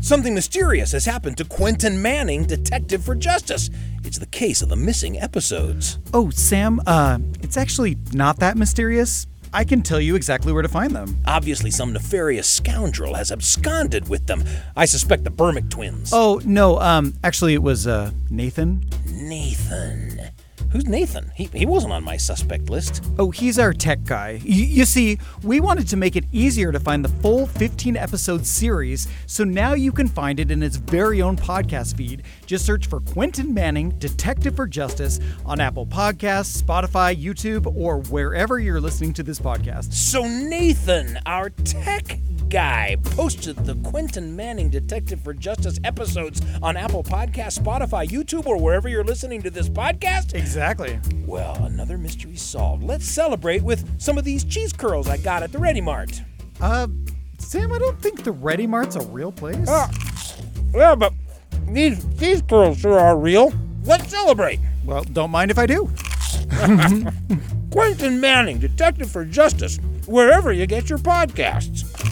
Something mysterious has happened to Quentin Manning, Detective for Justice. It's the case of the missing episodes. Oh, Sam, it's actually not that mysterious. I can tell you exactly where to find them. Obviously, some nefarious scoundrel has absconded with them. I suspect the Burmick twins. Oh, no, actually it was, Nathan. Nathan. Who's Nathan? He wasn't on my suspect list. Oh, he's our tech guy. You see, we wanted to make it easier to find the full 15-episode series, so now you can find it in its very own podcast feed. Just search for Quentin Manning, Detective for Justice on Apple Podcasts, Spotify, YouTube, or wherever you're listening to this podcast. So Nathan, our tech guy, posted the Quentin Manning Detective for Justice episodes on Apple Podcasts, Spotify, YouTube, or wherever you're listening to this podcast? Exactly. Well, another mystery solved. Let's celebrate with some of these cheese curls I got at the Ready Mart. Sam, I don't think the Ready Mart's a real place. Yeah, but these cheese curls sure are real. Let's celebrate. Well, don't mind if I do. Quentin Manning, Detective for Justice, wherever you get your podcasts.